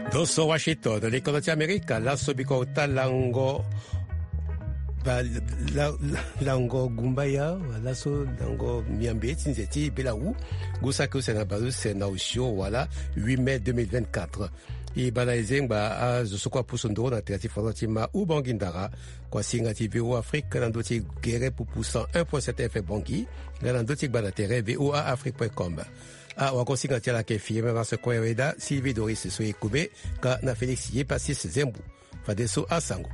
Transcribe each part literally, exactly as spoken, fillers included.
Doso Washington, l'école d'Amérique, la sobiko talango lango gumbaya, la so lango miambe, tinzeti, belau, gusako senabazu senausho, voilà, huit mai deux mille vingt-quatre. I balaizeng ba a zosokwa pusondoro na teati forotima u bangindara kwa singa T V O Afrique na ndoti gere pupu cent un point sept F M banki na ndoti ba na tere v o a afrique point com. A wakosinga tia la kefi me se ko weda Sylvie Doris so ekube ka na Felix Yepasis Zembu fadeso asango.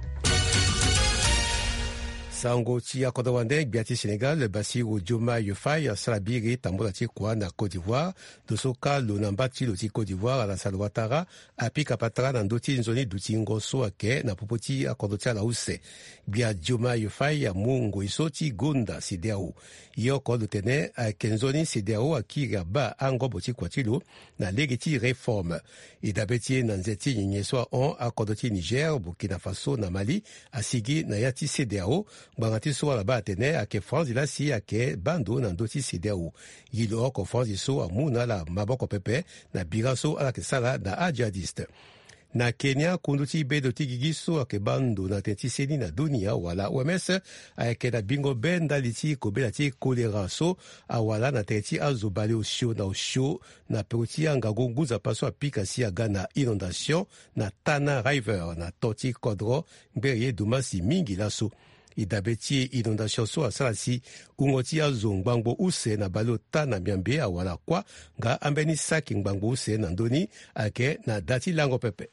Sango Tia Kodawande, Biati Sénégal, Bassirou Diomaye Faye, Salabiri, Tambolati Kouana, Côte d'Ivoire, Dosoka, Lonambati, Loti Côte d'Ivoire, à la Salwatara, Api Kapatara, Nandoti Nzoni, Dutingo, Soake, Napopoti, Akodotia Laousse, Bia Diomaye Faye, Mungo Isoti, Gunda, Sideao, Yoko Lutene, a Kenzoni, Sideao, Akira Ba, Ango Boti Kwatilo, na Legeti Réforme, Idabeti, Nanzeti, Nyeswa, On, Akodoti Niger, Burkina Faso, na Mali, Asigi, Nayati Sideao, Bangati so la ba atene ake France ila si ake bando na ndoti sideo yilo ko France so amuna la maboko pepe na biraso ala ke sala na ajadiste na Kenya kunduti bedo tigigiso ake bando na tentiseni na dunia wala O M S ake na bingo benda liti kobelati kolera so awala na tenti azobale osho na osho na peruti angagunguza paso apika si agana inondation na Tana River na Toti Kodro mbeye dumasi mingi laso idabeti inondation so asalasi ungoti ya zongbango use na balota na miambe awala kwa nga ambeni saki ngbango use na ndoni ake na dati lango pepe.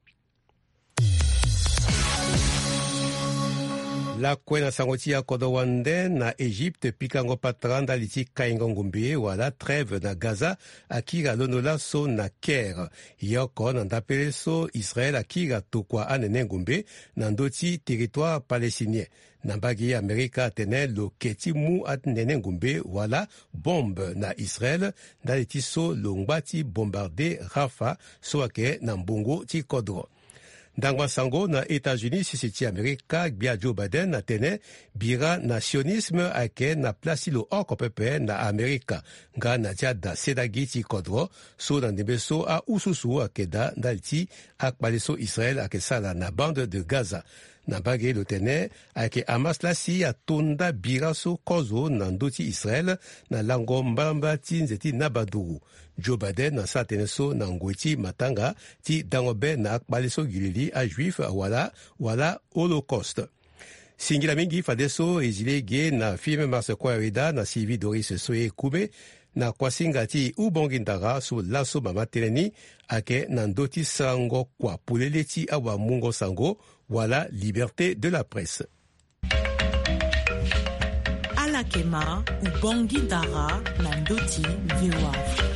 La kwena sangoti ya Kodowande na Egypte pikango patranda liti kaingo ngumbi wala trêve na Gaza akira lonola so na Caire yoko na ndapele so Israel akira tukwa anene ngumbi na ndoti territoire palestinien na mbagi ya Amerika atene lo keti mu atene ngumbi wala bombe na Israel na liti so longbati bombarde Rafa so ake na mbongo ti kodro. Ndangwa sango na États-Unis sisiti Amerika bia Joe Biden na tene bira nationisme ake na plasilo oko pepe na Amerika nga na tia da sedagi ti kodro so na ndebeso a ususu ake da ndaliti akpaliso Israel ake sala na bande de Gaza na bage lo tene ake Hamas lasi atonda bira so kozo na ndoti Israel na lango mbamba ti nzeti na baduru. Joe Biden na sa tene so na ngweti matanga ti dangobe na akpaliso gilili a juif wala wala holocaust. Singila mingi fadeso ezilege na filme Marse kwa weda na Sylvie Doris Soye Kube na kwasinga ti ubongindara so laso mama teleni ake na ndoti sango kwa pulele ti awa mungo sango wala liberté de la presse. Alakema ubongindara na ndoti viwa.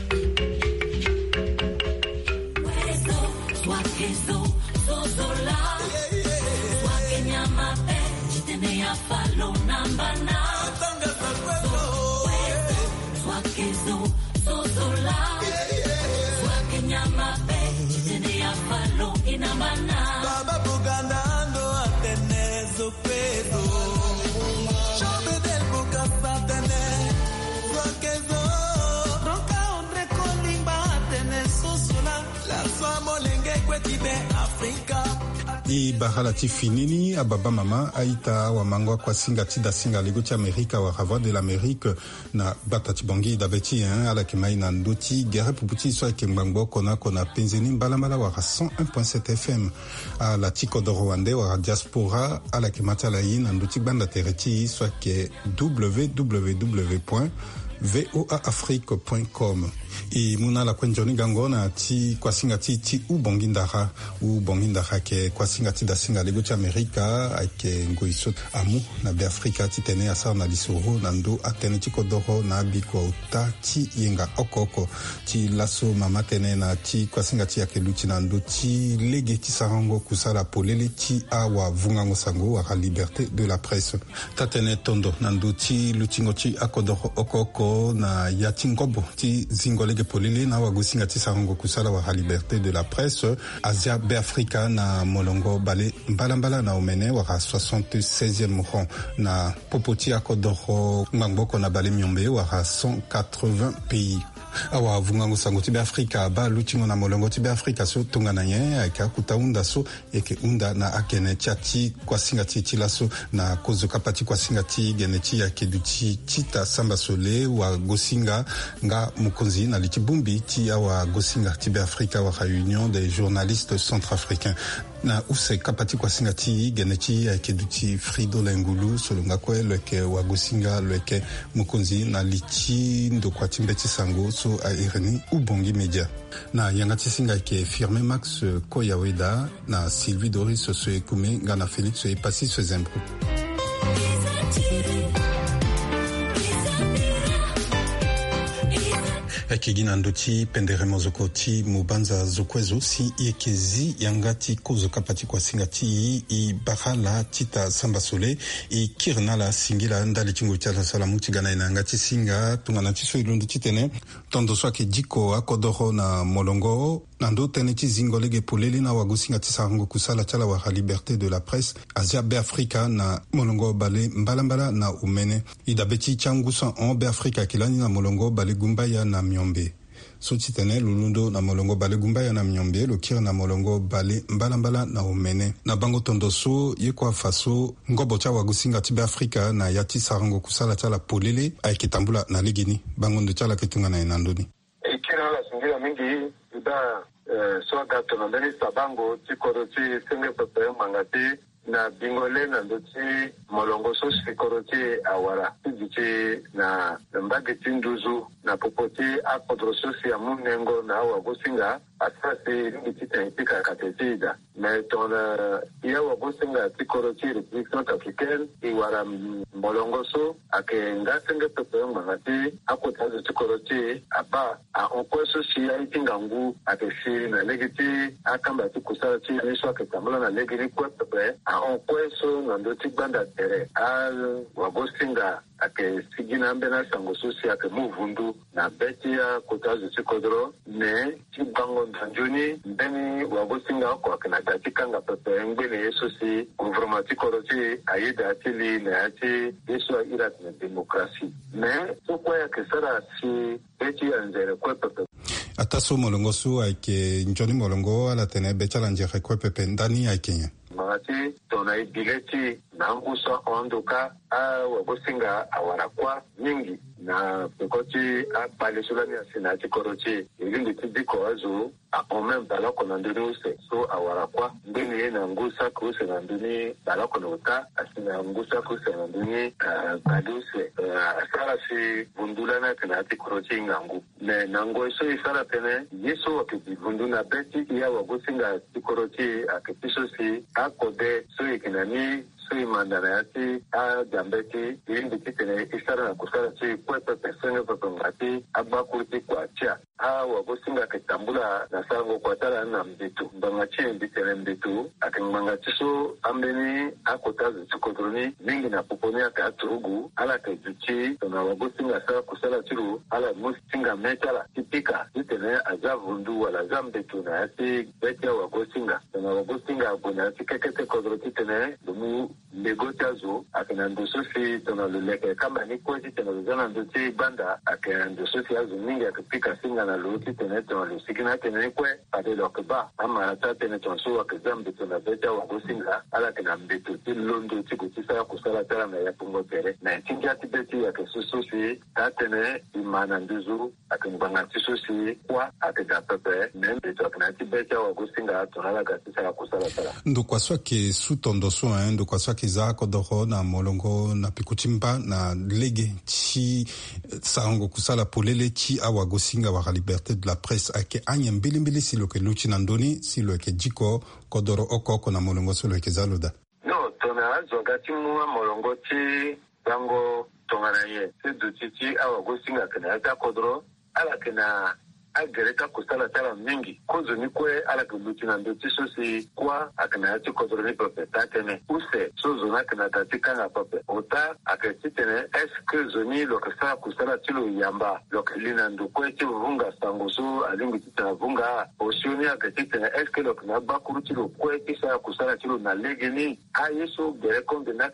I bahalati finini ababa mama aita wa mangwa kwa singa tida singa legoti Amerika wa rava de l'Amérique na batati bongi dabeti hein ala kimai na ndoti gere puputi so kembango kona kona penzeni mbalambala wa cent un point sept F M a la tiko de Rwanda wa diaspora ala kimata la yin ndoti banda tereti so ke w w w point v o a afrique point com. I muna la kwenjoni gangona ti kwa singa ti ti u bongindara u bongindara ke kwa singa ti da singa lego ti Amerika ake ngoiso amu na be Afrika ti tene asa na lisoro na ndo atene ti kodoro na biko ta ti yenga okoko ti laso mama tene na ti kwa singa ti ake luti na ndo ti lege ti sarango kusala polele ti awa vungango sango wa liberté de la presse ta tene tondo na ndo ti lutingo ti akodoro okoko na yatingobo ti zingo lege polele na wagusinga ti sarango kusala wa liberté de la presse Asia be Afrika na molongo bale mbalambala na omene wa soixante-seizième rang na popoti akodoro ngbangoko na bale miombe wa cent quatre-vingts pays. awa vungango sango tibe Afrika ba luchingo na molongo tibe Afrika so tunga na nye aka kutaunda so eke unda na akene chati kwa singati chilaso na kozo kapati kwa singati genechi ya keduchi chita samba sole wa gosinga nga mukonzi na lichibumbi ti awa gosinga tibe Afrika wa réunion des journalistes centrafricains na use kapati kwa singati genechi ya keduchi Frido Lengulu solonga kwe leke wa gosinga leke mukonzi na lichi ndo kwa timbeti sango so a ireni ubongi media na yangati singa ke firme Max Koyaweda na Sylvie Doris so ekume ngana Félix e pasi so zembro Akigina ndoti penderemo zokoti mubanza zokwezo si yekezi yangati kozo kapati kwa singati i bahala tita samba sole i kirna la singila ndali chingo cha sala mutigana ina ngati singa tungana tiso ilundo titene tondo swake jiko akodoro na molongo nando teneti zingolege poleli na wagusinga tisarango kusala chala wa liberté de la presse Asia be Afrika na molongo bale mbalambala na umene idabeti changusa on be Afrika kilani na molongo bale gumbaya na myombe soti tene lulundo na molongo bale gumbaya na myombe lokira na molongo bale mbalambala na umene na bango tondoso yekwa faso ngobo cha wagusinga tibe Afrika na yati sarango kusala chala polele aikitambula na ligini bango ndo chala kitunga na inandoni ikira la singira mingi da soga tonambeni sabango tikoroti senge pepe mangati na bingole na ndoti molongo so sikoroti awara tijichi na mbageti nduzu na popoti akodrososi ya munengo na wagosinga asasi ngitita ipika katetida na tona ya wagosinga tikoroti République Centrafricaine iwara molongo so ake ngasenge pepe mangati akotazo tikoroti aba a onkweso si ya itingangu ake si na legiti akamba tikusala ti niso ake tambula na legiri kwe pepe a onkweso na ndoti banda tere al wagosinga ake sigina mbena sango susi ake muvundu na beti ya kotazo tikodro ne tibango ndanjuni mbeni wagosinga wako ake na datikanga pepe mbeni yeso si gouvernement tikoroti ayida atili na ati yeso irat na demokrasi ne sokwa ya kesara si beti ya nzere kwe pepe ataso molongo su ake njoni molongo ala tene bechala njere kwe pepe ndani ya Kenya magati tona ibileti na ngusa ondoka a wagosinga awarakwa nyingi na pekoti a pale sulani asina tikoroti ilindi tidiko azu a omem balako na nduni use so awarakwa nduni ye na ngusa kuse na nduni balako na uta asina ngusa kuse na nduni kaduse asara si vundula na tena tikoroti ngangu ne nango iso isara tene yeso wakibundu na beti ya wagosinga tikoroti akipiso si akode so ikinani so imandana yati a jambeti ilindi kitene isara na kusara si kwepe pesenge pepe ngati abakurti kwa chia a wagosinga kitambula na sango kwa tala na mbitu mbangachi mbitene mbitu akimbangachi so ambeni akotazi tukodroni mingi na puponia ka turugu ala kejuchi na wagosinga sa kusala tiru ala musinga metala tipika kitene azavundu wala zambetu na yati beti ya wagosinga na wagosinga abuna yati kekete kodro kitene lumu negotiazo akina ndosofi tona luleke kama ni kwezi tena luzana ndote banda akina ndosofi azu mingi akipika singa na luti tena tona lusikina tena kwe pade lokeba ama ata tena tonso akizambi tona beta wagosinga ala kina mbetu ti londo ti kutisa kusala tala na yapungo tere na tingi ati beti ya kesusofi tatene imana nduzu akimbanga tisosi kwa akida pepe nembetu akina ati beta wagosinga tona la gatisa kusala tala ndo kwa swa ke sutondoso hein ndo kwa swa ke za kodoro na molongo na pikutimba na lege chi sango kusala polele chi awa gosinga wa liberté de la presse ake anye mbili mbili silo ke luchi na ndoni silo ke jiko kodoro okoko na molongo silo ke zaloda no tona zogati muwa molongo chi bango tongana ye sedu chi awa gosinga kana ata kodoro ala kana agereka kusala tala mingi kozo ni kwe ala kuluti na ndoti sosi kwa akana yati kodro ni pepe tatene use sozo na kana tatika na pepe ota aketitene eske zoni lokasa kusala tilo yamba lokelina ndukwe ti vunga sangoso alingi tita vunga osioni aketitene eske lokna bakuru tilo kwe ti sa kusala tilo na legeni ayeso gerekonde nakeda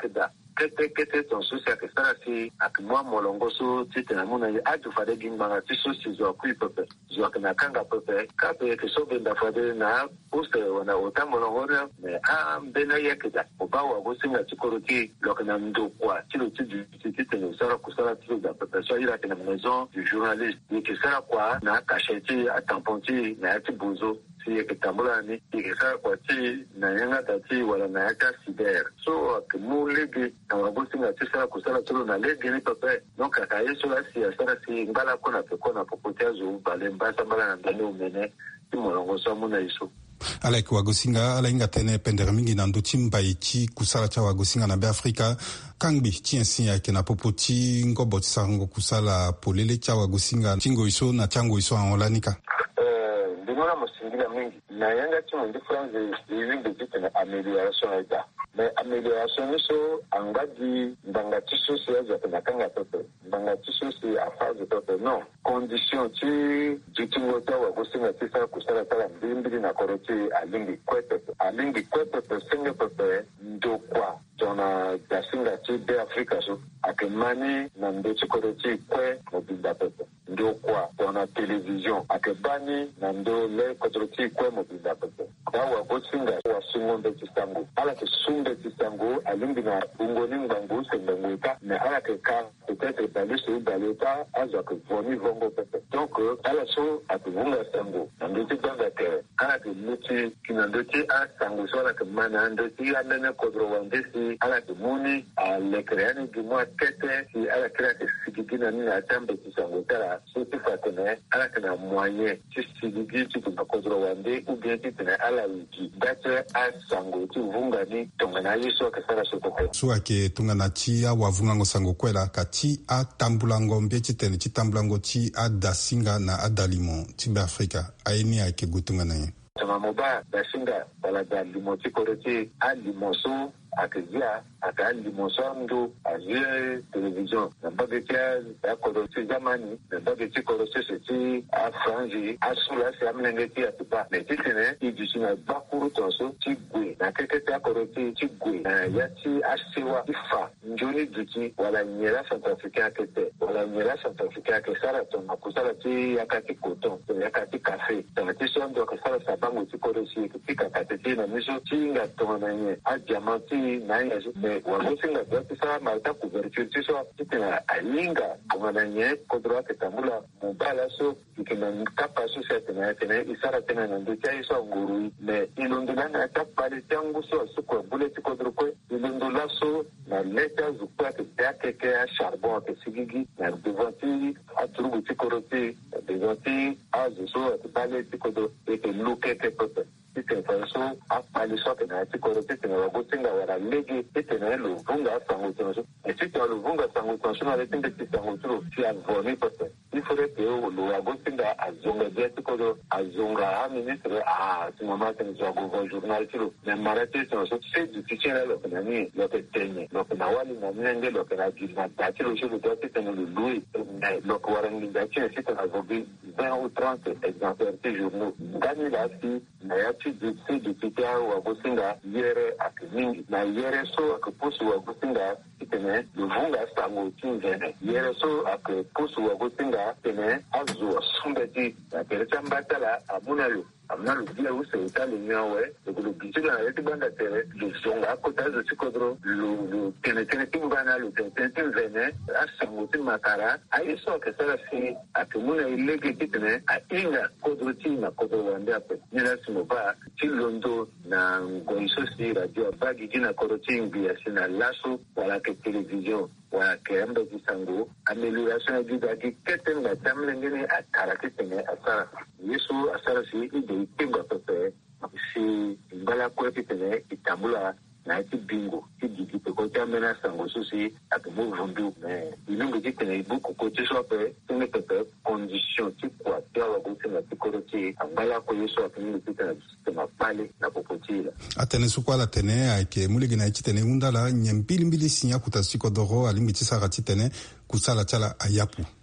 kete kete ton so sia ke sara si akmwa molongo so tite na muna ya adu fade gimbanga tiso si zo ku pepe zo kana kanga pepe ka pe ke so benda fade na uste wana utamolongo me a mbena yakida obawa go singa tikoroti lokana ndo kwa tilo tidi tite no sara kusala tilo da pepe so ira kana maison du journaliste ni ke sara kwa na kasheti atamponti na ati buzo si ke tambula ni ke sara kwa ti na yanga tati wala na yaka sider so ke mulege na wagosi na tsara kusala tolo na lege ni pepe donc aka yeso la si sara si ngala kona pe kona popotea zo balemba sambala na ndelo mene ti molongo so muna iso Alek wagosinga ala inga tene pendere mingi na ndoti mbaiti kusala cha wagosinga na be Afrika kangbi tiensi ya kena popoti ngobo tsango kusala polele cha wagosinga tingo iso na chango iso anolanika eh ndinona musingila mingi na yanga timo ndi France living de tite na amélioration eda mais amélioration iso angadi ndanga tiso se ya tena kanga pepe ndanga tiso se affaire pepe non condition ti jitingo ta wagosinga tisa kusala tala mbimbi na koroti alingi kwepepe alingi kwepepe singe pepe ndokwa tona dasinga ti de Afrika so akemani na ndoti koroti kwe mobinda pepe ndokwa tona television akebani na ndo le koroti kwe mobinda pepe dawa gosinga wa sungonde tisango ala ke sunde tisango alingi na bungoni ngangu sembengweka mais ala ke ka peut-être balé sur baleta azo ke voni vongo pepe donc ala so atuvunga sango ndoti banga ke ala ke muti kinandoti a sango so ala ke mana ndoti andene kodro wandesi ala ke muni a lekreani gumwa kete si ala krea ke sigigina ni na tambe tisango tara so tifatene ala ke na moyen ti sigigi ti kuma kodro wande ou bien ti tene ala wiki date a sango ti vunga ni tongana yiso ke sara so koko so ake tungana ti a wavunga ngo sango kwela kati a tambulango mbie ti tene ti tambulango ti a dasinga na a dalimo ti be Afrika aini ake gutungana ye tama moba dasinga wala dalimo ti koroti a limoso akizia aka limoso ndo azie television na bagetia ya koroti zamani na bageti koroti seti a franji asula se amnenge ti atupa me titene idisina bakuru tonso ti gwe na kekete koroti ti gwe na ya ti asewa ifa njoni duti wala nyera Centrafricain kete wala nyera Centrafricain ke sara ton akusala ti yakati coton yakati café na ti so ndo ke sara sabango ti koroti ti kakati na miso ti nga tona nye a diamant na yeso me wagosinga dati sa malta couverture ti so titena ayinga kungana nye kodro ke tambula mobala so ikena kapa so setena tena isara tena ndo ti so nguru me ilondula na tapale tangu so so ko bullet kodro ko ilondula so na leta zukwa ke take ke a charbon ke sigigi na devanti a trubu ti koroti devanti a so tapale ti kodro ke luke ke pepe ite fanso a pali so ke na ti koroti tena wagosinga wala legi ite na lo vunga sango tino so e ti to lo vunga sango tino so na le tinde ti sango tino ti avoni pepe il faudrait que lo wagosinga azonga de ti kodo azonga a ministre a ti mama te zo go journal tino na marate tino so se du ti chena lo na ni lo ke tenye lo ke na wali na nenge lo ke na gi na ta ti lo so do ti tene lo lui lo ko warangi da ti ti na go bi vingt ou trente exemplaires de journaux gani la si na ya ti di ti di ti wagosinga yere akmingi na yere so akupusu wagosinga tene lo vunga sango tinzene yere so akupusu wagosinga tene azu sumbeti na percha mbatala amunalo amnalo dia usa itali nyawe lo bijila na yeti banda tere lo zonga kota zo tikodro lo lo tene tene timbana lo tene tinzene asango timakara aiso ke sala si akumuna ilege tene a inga kodro tina kodro wande ape nila simoba tilondo na ngoiso si radio bagi jina koroti ngia sina laso wala ke television wala ke ambe jisango amélioration du bagi keten na tamlengene atara ketene asara yesu asara si ide ipenga pepe si ngala ko ketene itambula na iti bingo ti digi pe ko tamena sango susi atumo vundu mais ilungu ti tene ibuku ko ti so pe tene pepe condition ti kwa ti awa ko tene ti koroti ngala ko yesu atini ti tene tema pale na popotila atene sukwala tene ake muligi na iti tene undala nyembili mbili sinya kutasiko doro alimbi ti sara ti tene kusala chala ayapu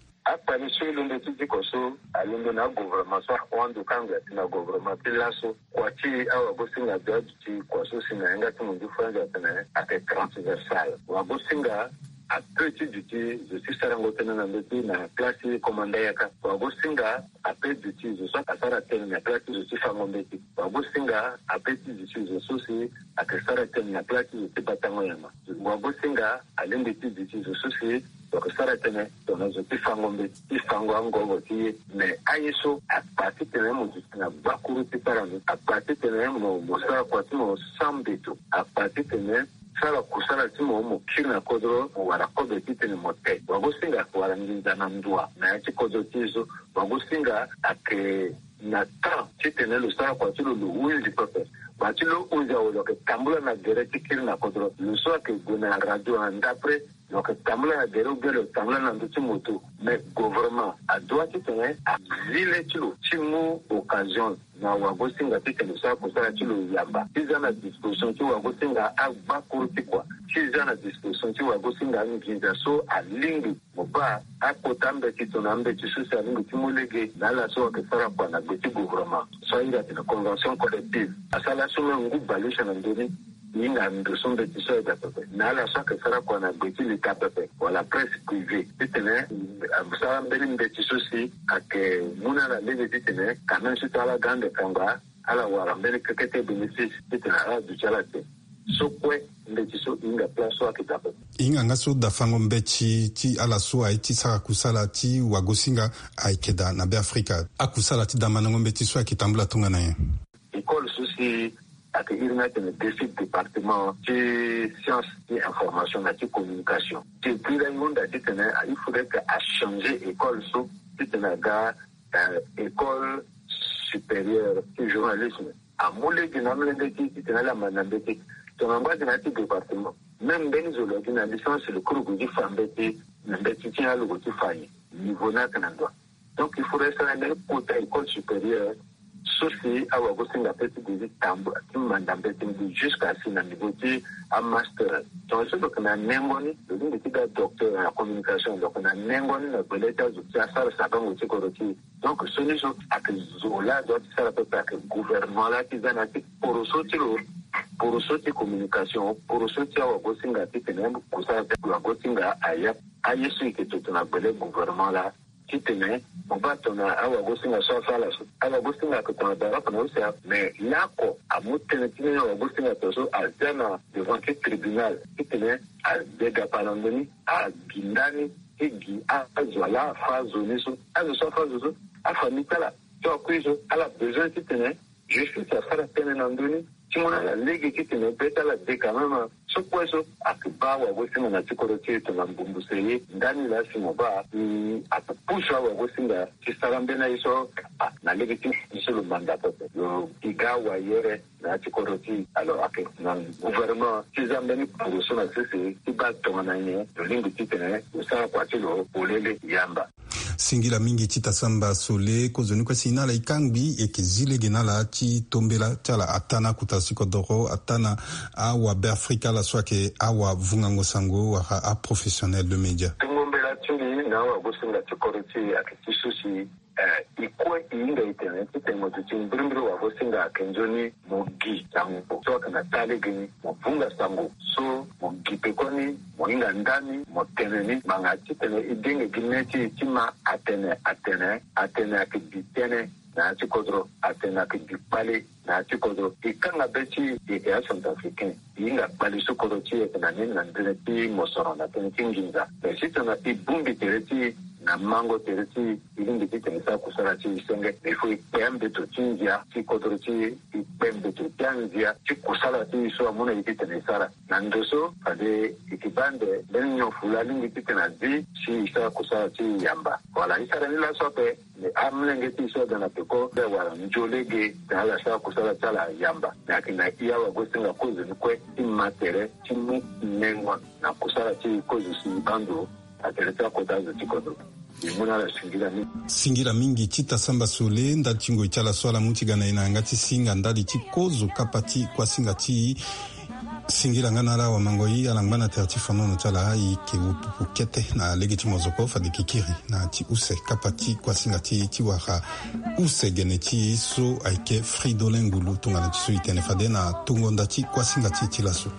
paniso lunde titi koso alunde na gouvernement so wando kanga na gouvernement pilaso kwati awa gosinga dodti kwaso singa nga tumundu franja tena ate transversal wa gosinga a petit duty je suis sarango tena na ndeti na classe commandant yaka wa gosinga a petit duty je suis asara tena na classe je suis fangombeti wa gosinga a petit duty je suis akasara tena na classe je suis batango yama wa gosinga alende petit duty je suis donc ça retene donc je suis fangombe si fango ango ti mais ayeso a partir de mo na bakuru ti parami a partir de mo mo sa kwa ti mo sambeto a partir de sala kusala ti mo mo kina kodro wala kodo ti tene mote wagosinga wala nginza na ndwa na ti kodo tizo wagosinga ake na ta ti tene lo sala kwa ti lo uil di pepe ba ti lo unja wo ke tambula na gere ti kina kodro lo so ke gona radio andapre donc tamla na gero gero tamla na nduti moto mais gouvernement a droit de tenir à vile tilo timu occasion na wagosinga tete le sa ko sala tilo yamba izana disposition ti wagosinga a ba kurti kwa izana disposition ti wagosinga nginza so a lingi moba a kotambe ti tonambe ti so sa lingi timulege na la so ke fara kwa na beti gouvernement so ira ti na convention collective asala so ngu balisha na ndoni inga ndoson de tiso da pepe na la so ke fara kwa na beti le kapepe wala presse privée tene amsa mbeli de tiso si ake muna la lege tene kana si tala gande kanga ala wala mbeli kete bénéfice tene ala du chalate so kwe de tiso inga place wa kitape inga ngaso da fango mbechi ti ala so ai ti saka kusala ti wagosinga aikeda na be Afrika akusala ti da manango mbeti so akitambula tunga na ye école souci ak irna te défi département de sciences et information et communication te pira monde dit que il faudrait que à changer école so dit na ga école supérieure de journalisme à moule de namle de ti ti na la manambeti ton amba de na ti département même ben zoologie na licence le cours de fambeti na beti ti na le ti fayi niveau na kanando donc il faudrait ça une côté école supérieure souci à wagosinga petit de tambo mandambeti jusqu'à sina niveau ti a master donc ce que na nengoni le dit que docteur en communication donc na nengoni na beleta zo ça ça ça comme ti koroti donc ce n'est pas que zola doit ça peut pas que gouvernement là qui zana ti pour sortir pour sortir communication pour sortir wagosinga ti tenem ko ça wagosinga aya ayesu ke to na bele gouvernement là qui tenait, on va tourner à Augustin à Sofala, à Augustin à Cotonadara, mais là, à Moutenetine, à Augustin à Toso, à Zana, devant le tribunal, qui tenait à Degapalandoni, à Gindani, et Guy, à Zola, à Zoniso, à Zofazo, à Famitala, tu as pris à la besoin qui tenait, je suis à faire la peine en donner. Si on a la ligue qui tenait, peut-être la décamama, ce point, à que bas, ou à Westin, on a tout correcté, on a bomboussé, Dani, là, si on va, à pousse à Westin, si ça l'embêne, ils sont, à la ligue qui est le mandat, le Iga ou ailleurs, là, tu correcté, alors, à que, dans le gouvernement, si ils emmènent pour le son, c'est, si bas, ton année, le ligue qui tenait, ou ça, quoi, tu le, pour les yamba. Singila mingi chita samba sole kozoni kwa sinala ikangbi eke zile genala chi tombela chala atana kutasiko doro atana awa be Afrika la swake awa vungango sango wa a professionnel de média. Tungombela chuli na wa gosinga tukoriti akitisusi ikwe inga itene temo tuchimbrimbre wa gosinga kenjoni mogi sango so kana tale gini mvunga sango so mogi pekoni moinga ndani moteneni mangati tene idenge gineti tima atene atene atene akibitene na chikodro atene akibipale na chikodro ikanga beti e action africain inga bali sokoro chi na nini na ndeti mosoro na tene kinginza besito na ibumbi tereti na mango tereti ilindi kitenisa kusara chi isenge ifo ipembe to chinjia chi kodro chi ipembe to tanzia chi kusala chi so amuna ikitenisa na ndoso ade ikibande benyo fulani kitena zi chi isa kusara chi yamba wala isara nila sope ne amlenge ti so dana peko de wala njolege na la sa kusala chala yamba na kina iya wa gosinga kozo nkwe imatere chi mu nengwa na kusala chi kozo si bando atereta kodazo chikodo singira mingi chita samba sole nda chingo ichala swala muchigana ina ngati singa ndali chikozo kapati kwa singa chi singila ngana la wa mangoi alangana terti fono no tala i ke upupu kete na legiti mozoko fa de kikiri na ti use kapati kwa singati ti waka use geneti so aike Fridolin Ngulu tunga na tisu itene fade na tungonda ti kwa singati ti laso.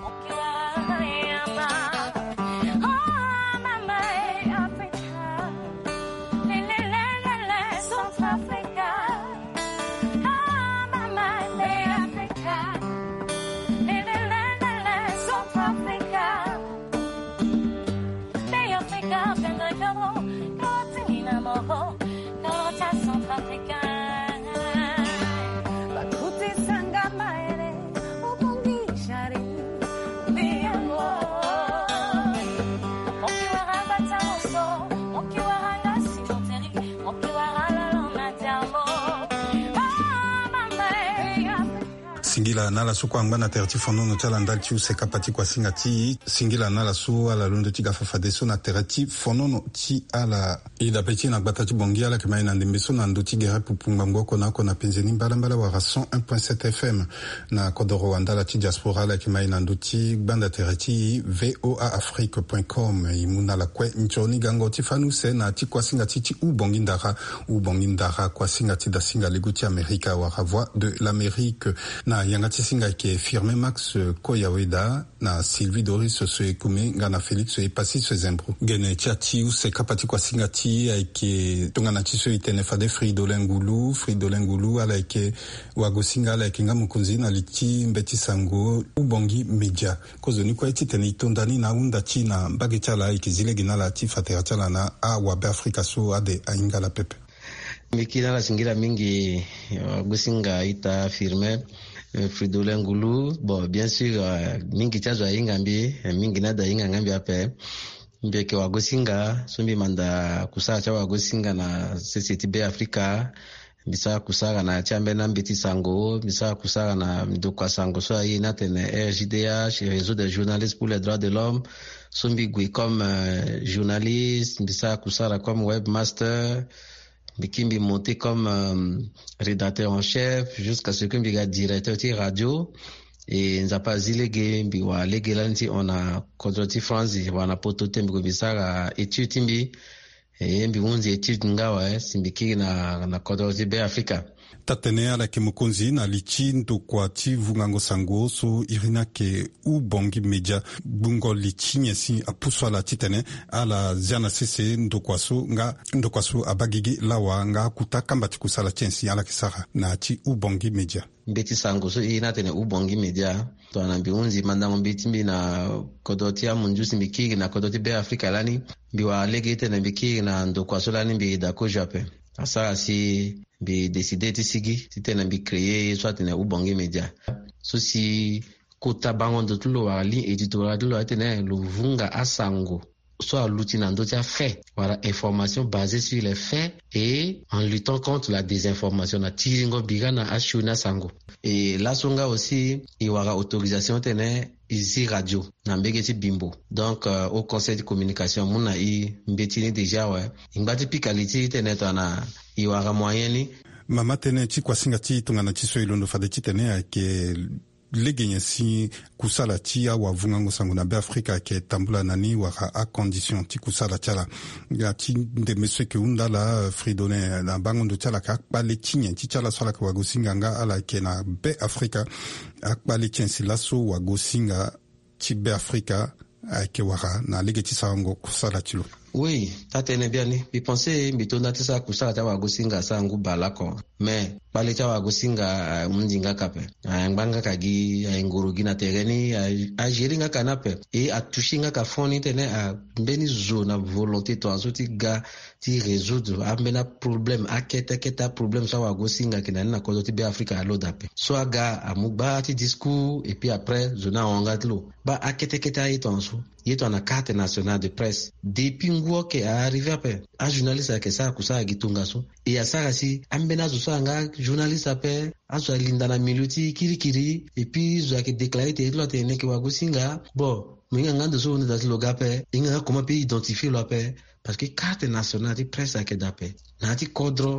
Singila nala su kwa ngana terti fono no chala ndal ti use kapati kwa singati singila nala su ala londo ti gafa fadeso na terti fono no ti ala ida peti na gbata ti bongi ala kema ina ndembeso na ndo ti gere pupungba ngoko na ko na penzeni mbala mbala wa cent un virgule sept F M na kodoro wandala ti diaspora ala kema ina ndo ti gbanda terti voa afrique point com imuna la kwe nchoni gango ti fanuse na ti kwa singati ti u bongi ndara u bongi ndara kwa singati da singa lego ti Amerika wa voix de l'Amérique na yangati singa ke firme Max Koyaweda na Sylvie Doris se kume ngana Felix e pasi se zembro gene chati u se kapati kwa singati aike tongana ti so itene fade Fridolin Ngulu Fridolin Ngulu ala ke wago singa ala ke ngamu kunzi na liti mbeti sango ubongi media kozoni kwa iti tene itondani na unda ti na mbage chala ikizile gina la ti fatera chala na a wabe Afrika so ade a ingala pepe mikina la singira mingi wago singa ita firme Fridolin Ngulu, bon, bien sûr, uh, mingi chazo ingambi, mingi nada inga ngambi ape, mbeke wagosinga, sumbi manda kusaka cha wagosinga na C C T B Afrika, bisa kusaka na chambe na mbiti sango, bisa kusaka na mdokwa sango, so ayi natene R J D H, réseau des journalistes pour les droits de l'homme, sumbi gui comme euh, journaliste, bisa kusaka comme webmaster, Bikimbi monté comme euh, rédacteur en chef jusqu'à ce que Mbiga directeur de radio et nzapa zilege mbiwa lege lanti on a contrôle France on a potote mbiko bisara étude timbi et mbi unzi étude ngawa simbiki na na contrôle be Africa tatene ala ke mokonzi na lichi ndo kwa ti vungango sango so irina ke u bongi media bungo lichi nyesi apuswa la titene ala ziana sese ndo kwa so nga ndo kwa so abagigi lawa nga kuta kambati kusala chensi ala kisara na ti u bongi media mbeti sango so ina tene u bongi media to anambi unzi mandamo mbiti mbi na kodoti ya munjusi mbiki na kodoti be Afrika lani biwa lege tene mbiki na ndo kwa so lani mbi da ko jape asa si bi décider ti sigi ti tene bi créer soit tene u bongi media so si kota bango de tulo wa li editorial de lo tene lo vunga asango soit l'outil nando tia fait voilà information basée sur les faits et en luttant contre la désinformation na tiringo bigana ashuna sango et la songa aussi il y aura autorisation tene ici radio na mbegeti bimbo donc euh, au conseil de communication muna i mbetini déjà ouais ngati pikaliti tene tana il y aura moyen ni mama tene ti kwa singa ti tongana ti so ilondo fade ti tene ke legenya si kusala ti awa vungango sango na be Afrika ke tambula nani waka a condition ti kusala chala ya ti de monsieur ke undala Fridolin na bango ndo chala ka bale tinya ti chala sala ka wagosinga nga ala ke na be Afrika akbale chensi laso wagosinga ti be Afrika ke waka na legeti sango kusala tilo. Oui, tatene biani. Bi pense bi tonda tisa kusala ta wagosinga sangu balako. Mais bale ta wagosinga mundinga kape. Nganga kagi ngurugi na tereni a jeringa kanape et a touchinga ka foni tene a mbeni zona volonté to azoti ga ti résoudre ambena problème aketa keta problème sa wagosinga kinani na kodoti be Afrika alodape. So aga amuba ti discours et puis après zona ongatlo. Ba akete keta itonso. Yeto na carte nationale de presse depuis nguo ke arrivé après a journaliste ke sa kusa gitunga so e ya sara si ambena zo so anga journaliste après azo linda na minuti kirikiri et puis zo ke déclarer te lo te ne ke wagosinga bon minga ngando so on dat lo gape inga comment peut identifier lo après parce que carte nationale de presse ke dape na ti kodro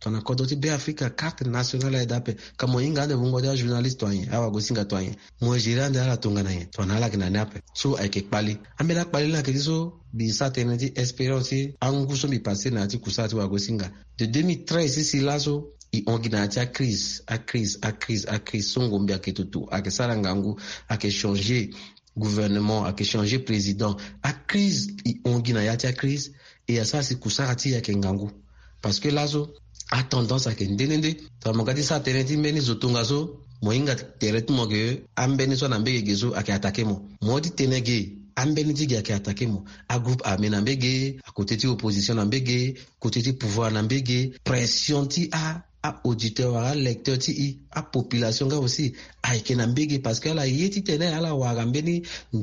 tona kodoti be Africa carte nationale ya dape kamo inga de bungo da journaliste toyen awa go singa toyen mo jirande ala tongana yen tona la kina nape so ay ke pali ambela pali la ke so bi satenati experience angu so bi passer na ti kusati wa go singa de deux mille treize ici là so i ongina ti a crise a crise a crise a crise songo mbia ke tutu a ke sala ngangu a ke changer gouvernement a ke changer président a crise i ongina ya ti a crise et à ça c'est kusara ti ya ke ngangu parce que là so a tendance à kendende to magadi sa teneti meni zotunga so moinga teret mo ge ambeni so na mbege gezo ake attaquer mo modi tenege ambeni digi ake attaquer mo a groupe armé na mbege a côté ti opposition na mbege côté ti pouvoir na mbege pression ti a a auditeur a lecteur ti i a population ga aussi a ke na mbege parce que la yeti tene ala wa gambeni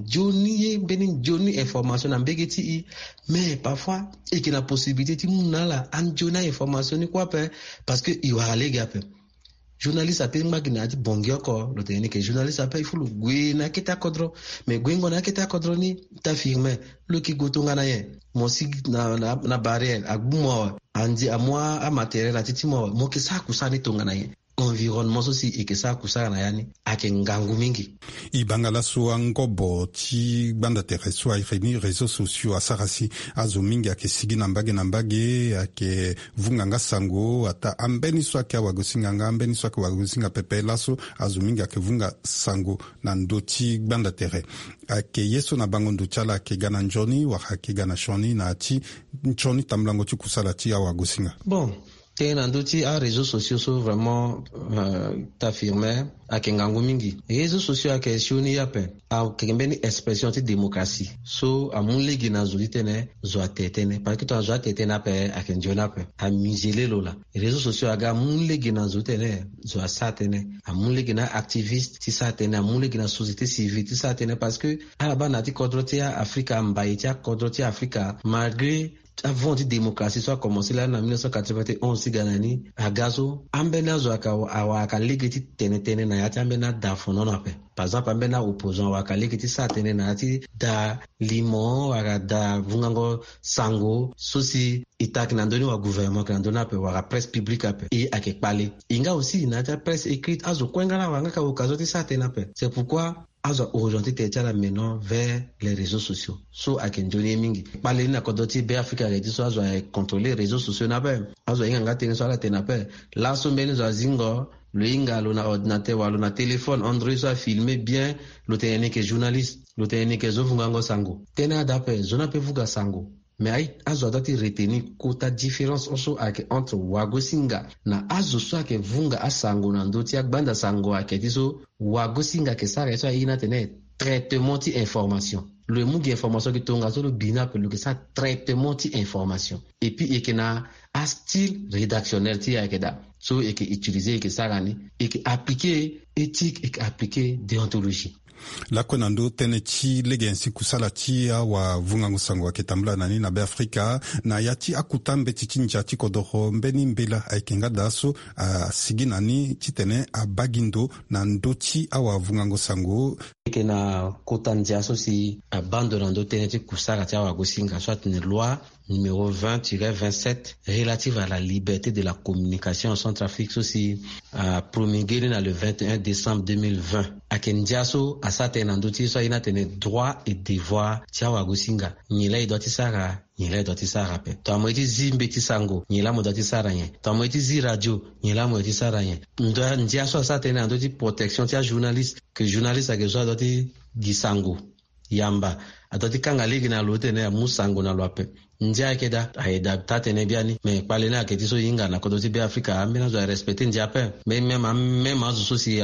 joni beni joni information na mbege ti i mais parfois et que la possibilité ti munala an jona information ni quoi parce que i wa ale gape journaliste ape magina ti bongi ko lo tene ke journaliste ape il faut le gwe na kita kodro mais gwe ngona kita kodro ni ta firme lo ki gotonga na ye mo si na na, na barrière agbumo andi a moi a matériel a titi mo mo ke sa kusani tonga na ye environnement aussi et que ça kusana na yani ake ngangu mingi ibangala so ngobo ti banda tereso ai reni réseaux sociaux asarasi azo mingi ake sigi na mbage na mbage ake vunganga sango ata ambeni so ake wagosinga ambeni so ake wagosinga pepe laso azo mingi ake vunga sango na ndoti banda tere ake yeso na bango ndochala ake gana njoni wa ake gana shoni na ati nchoni tamlango ti kusala ti wagosinga bon te na ndoti a réseaux sociaux so vraiment euh, t'affirmer a kengangu mingi réseaux sociaux a questioni yape a kembeni expression ti démocratie so a mun legi na zuli tene zo atetene parce que to zo atetene pe a kenjona pe a mizele lola réseaux sociaux aga mun legi na zuli tene zo asatene a mun legi na activiste ti satene a mun legi na société civile ti satene parce que a ba na ti kodroti Africa mbaye ti kodroti Africa malgré avant la démocratie soit commencé là en mille neuf cent quatre-vingt-onze ganani agazo ambena zo aka awaka legiti tenetene na yati ambena da fono na pe par exemple ambena opposant waka legiti sa tene na yati da limon waka da vungango sango sosi itak na ndoni wa gouvernement na ndona pe waka presse publique ape et ake pale inga aussi na ta presse écrite azo kwengala wanga ka okazo ti sa tene pe c'est pourquoi azo aujourd'hui t'es maintenant vers les réseaux sociaux so akenjoni mingi pale na kodoti be Africa redi so azo contrôler les réseaux sociaux na be azo inga tene so la tena pe la so mbeni zo zingo le inga lo na ordinateur wa lo na téléphone Android so filmer bien lo tene ke journaliste lo tene ke zo vungango sango tena dape zona pe vuga sango mais ay azo adati retenir kota différence also ake entre wagosinga na azo so ake vunga asango na ndoti agbanda sango ake tiso wagosinga ke sare so ina tene traitement ti information le mugi information ki tonga so le bina pe le que ça traitement ti information et puis eke na a style rédactionnel ti ake da so eke utiliser eke sarani eke appliquer éthique eke appliquer déontologie la konando tene ti legensi kusala ti awa vungango sango aketambula nani na be Afrika na yati akutambe ti tinja ti kodoro mbeni mbela aikenga daso a sigi nani ti tene a bagindo na ndoti awa vungango sango ke na kotandia so si a bando na ndo tene ti kusala ti awa gosinga soit une loi numéro vingt tiret vingt-sept relative à la liberté de la communication en Centrafrique aussi a promulgué dans le vingt et un décembre deux mille vingt a kendiaso a certains ndoti so ina tene droit et devoir ti awa gosinga nyila i doti sara nyila doti sara pe to amoti zimbe ti sango nyila mo doti sara yen to amoti zi radio nyila mo doti sara yen ndo ndiaso a certains ndoti protection ti a journaliste que journaliste a gezo doti gisango yamba adoti kanga ligi na lote ne musango na lwape njia keda aida tatene biani me pale na ketiso yinga na kodoti be Africa amena zo respecter njia pe me même même azo sosi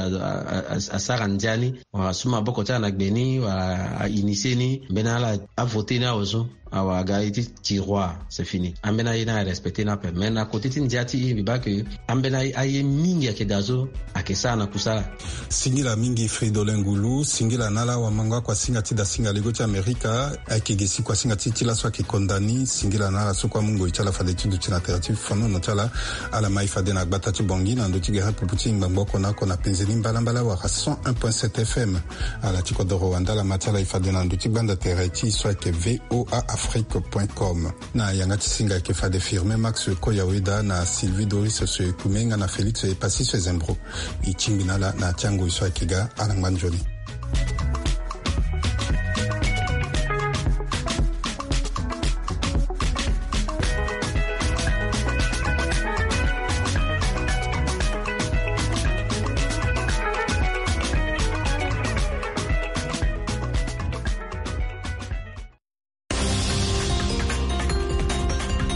asara njani wa suma boko ta na gbeni wa initier ni benala a voter na ozo awa gaiti tiroir c'est fini ambena ina respecter na pe mena kotiti njati bi ba ke ambena aye mingi akedazo akesa na kusala singila mingi Fridolin Ngulu singila nala wa manga kwa singa tida singa lego ti Amerika Amerika akigesi kwa singa titila swa kikondani singila na so kwa mungo ichala fade tudu china terati fano no chala ala mai fade na gbata chibongi na ndo tigera puputi ngbamboko na kona penzeni mbalambala wa cent un point sept F M ala chiko de Rwanda la matala ifade na ndo tigbanda terati swa ke v o a afrique point com na yangati singa ke fade firme Max Koyaweda na Sylvie Doris se kumenga na Felix e Passis Zembro ichimbinala na chango iswa kiga ala ngbanjoli